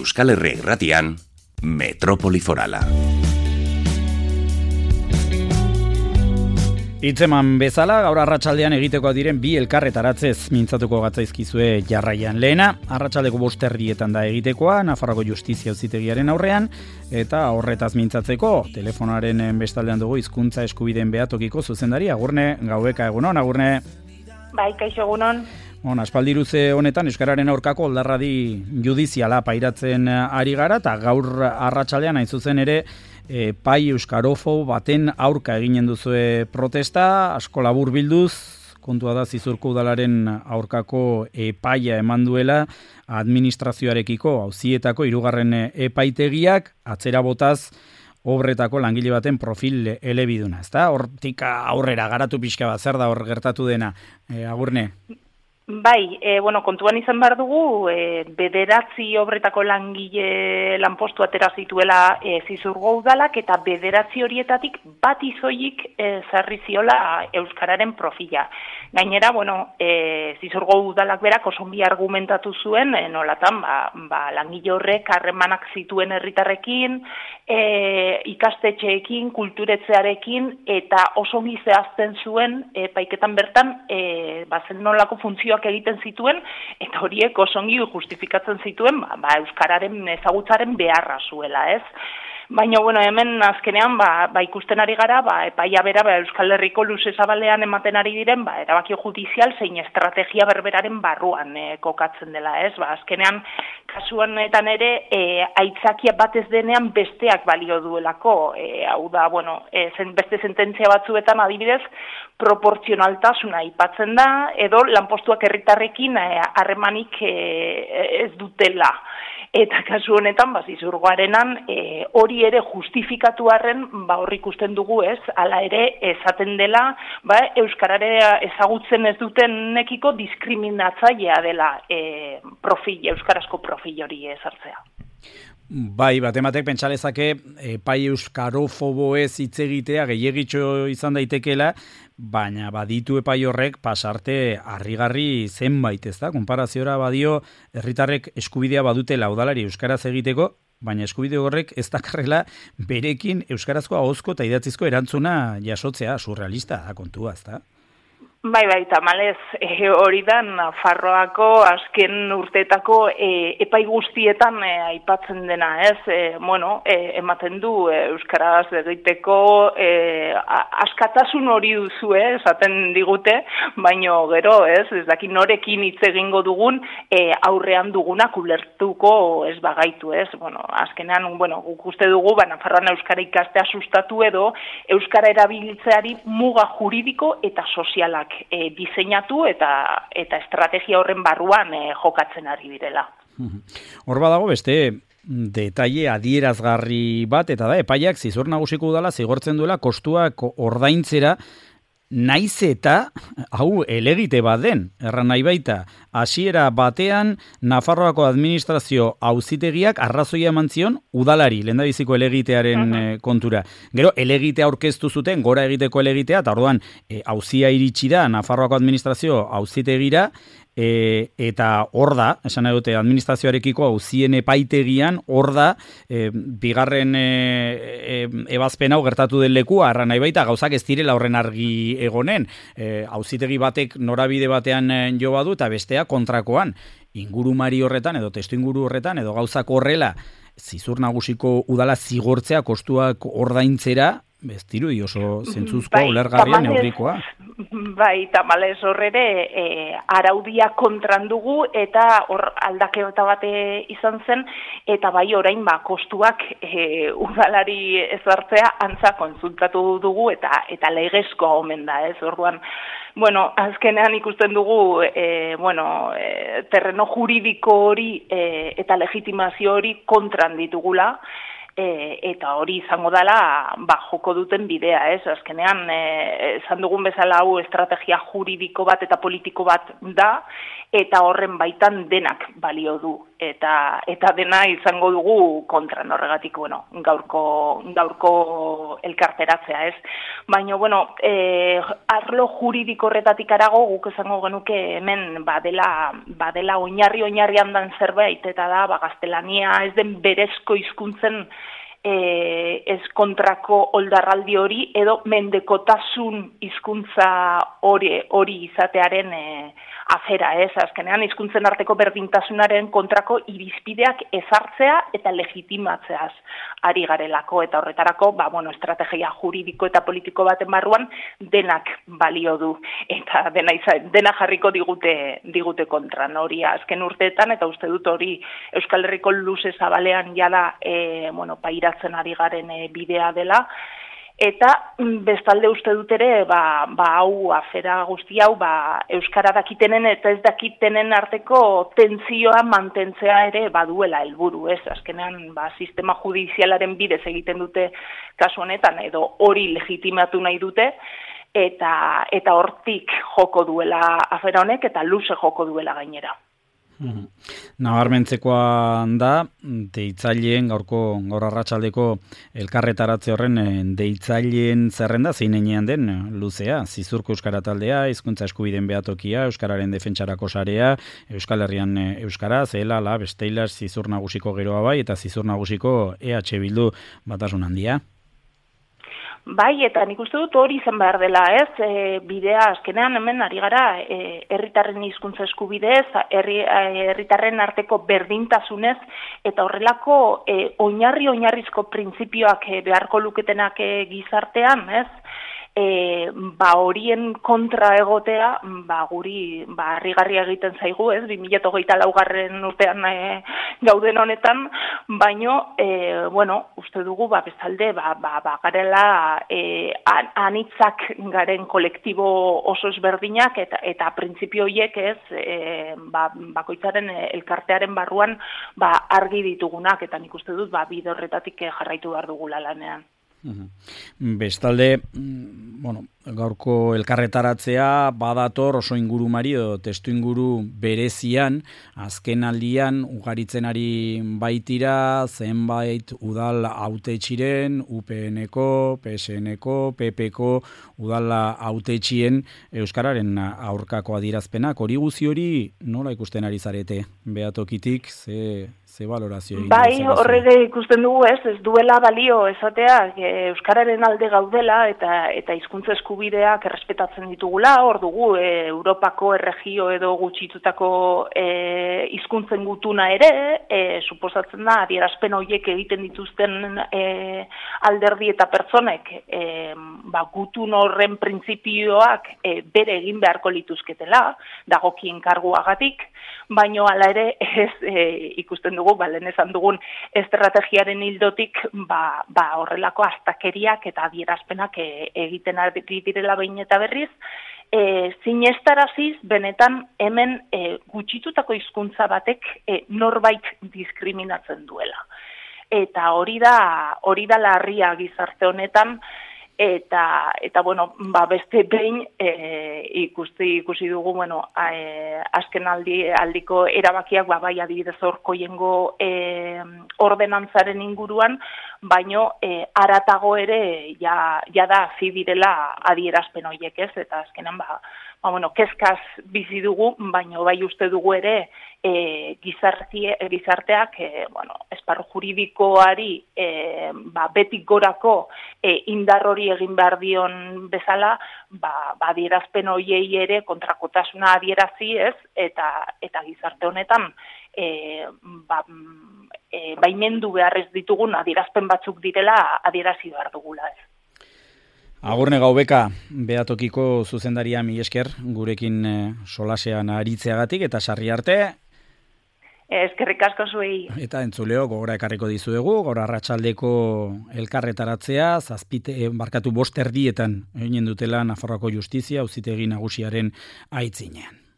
Euskal Herria Irratian, Metrópoli Forala. Hitzeman bezala, gaur arratsaldean egitekoa diren bi elkarretaratzez mintzatuko gatzaizkizue jarraian. Lehena, arratsaldeko 5:00 da egitekoa, Nafarroako Justizia Auzitegiaren aurrean, eta horretaz mintzatzeko, telefonaren bestaldean dugu hizkuntza eskubideen behatokiko zuzendari, Agurne Gaueka, egunon, Agurne. Bai, kaixo egunon. Aspaldiruze honetan Euskararen aurkako oldarradi judiziala pairatzen ari gara, eta gaur arratsaldean hain zuzen ere, pai euskarofo baten aurka eginen duzue protesta, asko labur bilduz, kontua da Zizurko udalaren aurkako epaia eman duela administrazioarekiko auzietako 3. epaitegiak atzera botaz obretako langile baten profil elebiduna, ezta? Hortik aurrera garatu pixka bat, zer da hor gertatu dena, Agurne? Bai, kontuan izan behar dugu, 9 obretako langile lanpostu atera zituela Zizurgo udalak, eta 9 horietatik bat izoilik zarri ziola euskararen profila. Gainera, Zizurgo udalak berak osongi argumentatu zuen, nolatan, langile horrek harremanak zituen herritarrekin, ikastetxeekin, kulturetzearekin, eta osongi zehazten zuen, paiketan bertan, zen nolako funtzioak egiten zituen, eta horiek osongi justifikatzen zituen, euskararen ezagutzaren beharra zuela, ez? Baina, hemen azkenean, ikusten ari gara, epaia bera, Euskal Herriko luze zabalean ematen ari diren, erabaki judizial zein estrategia berberaren barruan kokatzen dela, ez? Azkenean, kasuanetan ere, aitzakia batez denean besteak balio duelako, hau da, beste sententzia batzuetan adibidez, proportzionaltasuna aipatzen da, edo lanpostuak herritarrekin harremanik ez dutela. Eta kasu honetan, Zizurgoarenan, hori ere justifikatu arren, hor ikusten dugu ez, hala ere esaten dela, euskararea ezagutzen ez dutenekiko diskriminatzailea dela euskarazko profil hori ezartzea. Bai, batematek pentsalezake pai euskarofobo ez hitz egitea gehiegitxo izan daitekeela, baina baditu epai horrek pasarte harrigarri zenbait, ez da? Konparaziora badio herritarrek eskubidea badutela udalari euskaraz egiteko, baina eskubide horrek ez dakarrela berekin euskarazko ahozko eta idatzizko erantzuna jasotzea, surrealista da kontua, ez da? Bai, tamalez, hori da Nafarroako azken urteetako epai guztietan aipatzen dena, ez? Ematen du euskaraz egiteko askatasun hori duzu, esaten digute, baino gero, ez daki norekin hitz egingo dugun aurrean dugunak ulertuko ez bagaitu, ez? Azkenean, guk uste dugu, Nafarroan euskara ikastea sustatu edo euskara erabiltzeari muga juridiko eta sozialak diseinatu eta estrategia horren barruan jokatzen ari direla. Hor badago beste detaile adierazgarri bat, eta da, epaiak Zizur Nagusiko udala zigortzen duela kostuak ordaintzera, naiz eta hau elegite bat den, erran nahi baita, hasiera batean Nafarroako administrazio auzitegiak arrazoia eman zion udalari, lehendabiziko elegitearen kontura. Gero, elegitea aurkeztu zuten, gora egiteko elegitea, eta orduan auzia iritsi da Nafarroako administrazio auzitegira, eta hor da, esan nahi dute administrazioarekiko auzien epaitegian, hor da, bigarren ebazpen hau gertatu den lekua, erran nahi baita, gauzak ez direla horren argi egonen, auzitegi batek norabide batean jo badu, eta bestea kontrakoan, ingurumari horretan, edo testu inguru horretan, edo gauzak horrela, Zizur Nagusiko udala zigortzea kostuak ordaintzera, dirudi oso zentzuzkoa, ulergarria, neurrikoa. Bai, tamalez horrere araudia kontran dugu eta hor aldaketa bate izan zen, eta bai orain kostuak udalari ezartzea antza kontsultatu dugu eta legezkoa omen da, ez? Orduan, azkenean ikusten dugu, terreno juridiko hori eta legitimazio hori kontran ditugula, eta hori izango dela joko duten bidea, ez? Azkenean, esan dugun bezala hau estrategia juridiko bat eta politiko bat da, eta horren baitan denak balio du, eta dena izango dugu kontran horregatik, gaurko elkarteratzea, ez? Baina, arlo juridiko horretatik arago, guk esango genuke hemen badela oinarrian dan zerbait, eta da, gaztelania ez den berezko hizkuntzen ez kontrako oldarraldi hori, edo mendekotasun hizkuntza hori izatearen afera, ez? Azkenean, hizkuntzen arteko berdintasunaren kontrako irizpideak ezartzea eta legitimatzeaz ari garelako, eta horretarako, estrategia juridiko eta politiko baten barruan denak balio du, eta dena jarriko digute kontran hori azken urteetan, eta uste dut hori Euskal Herriko luze zabalean jada pairatzen ari garen bidea dela. Eta bestalde uste dut ere, hau afera guzti hau, euskara dakitenen eta ez dakitenen arteko tentsioa mantentzea ere baduela helburu, ez? Azkenean, sistema judizialaren bidez egiten dute kasu honetan, edo hori legitimatu nahi dute, eta hortik joko duela afera honek, eta luze joko duela gainera. Nabarmentzekoa da, deitzaileen gaur arratsaldeko elkarretaratze horren deitzaileen zerrenda zeinean den luzea, Zizurko Euskara Taldea, Hizkuntza Eskubideen Behatokia, Euskararen Defentsarako Sarea, Euskal Herrian Euskara, Zela, Besteilas, Zizur Nagusiko Geroa Bai, eta Zizur Nagusiko EH Bildu Batasun Handia. Bai, eta nik uste dut hori izan behar dela, ez? Bidea, azkenean hemen ari gara herritarren hizkuntza eskubideez, herritarren arteko berdintasunez, eta horrelako oinarrizko printzipioak beharko luketenak gizartean, ez? Horien kontra egotea, guri harrigarria egiten zaigu, ez? 2024 urtean gauden honetan, baino, uste dugu, bestalde, garela anitzak garen kolektibo oso ezberdinak, eta printzipio horiek, ez, bakoitzaren elkartearen barruan, argi ditugunak, eta nik uste dut, bide horretatik jarraitu behar dugula lanean. Bestalde, gaurko elkarretaratzea badator oso ingurumari edo testu inguru berezian, azken aldian ugaritzen ari baitira zenbait udal hautetxiren, UPN-ko, PSN-ko, PP-ko udal hautetxien euskararen aurkako adierazpenak. Hori guzi hori nola ikusten ari zarete behatokitik, ze valorazio egin? Bai, horrege ikusten dugu, ez duela balio esatea euskararen alde gaudela eta hizkuntza eskubideak errespetatzen ditugula, hor dugu Europako erregio edo gutxitutako hizkuntzen gutuna ere, suposatzen da adierazpen horiek egiten dituzten alderdi eta pertsonek gutun horren printzipioak bere egin beharko lituzketela, dagokien karguagatik, baino hala ere ez ikusten dugu, lehen esan dugun estrategiaren hildotik horrelako astakeriak eta adierazpenak egiten ari direla behin eta berriz, sinestaraziz benetan hemen gutxitutako hizkuntza batek norbait diskriminatzen duela. Eta hori da larria gizarte honetan, eta beste behin ikusi dugu, azken aldiko erabakiak, bai adibidez horkoiengo ordenantzaren inguruan, baino haratago ere jada hasi direla adierazpen horiek, ez? Eta azkenan kezkaz bizi dugu, baino bai uste dugu ere gizarteak esparru juridikoari betik gorako indar hori egin behar dion bezala, adierazpen horiei ere kontrakotasuna adierazi, ez? Eta gizarte honetan baimendu behar ez ditugun adierazpen batzuk direla adierazi behar dugula, ez? Agurne Gaubeka, Behatokiko zuzendaria mila esker, gurekin solasean aritzeagatik eta sarri arte. Eskerrik asko zuei. Eta entzuleo, gogora ekarriko dizuegu, gaur arratsaldeko elkarretaratzea, 5 erdietan eginen dutela Nafarroako Justizia auzitegi nagusiaren aitzinean.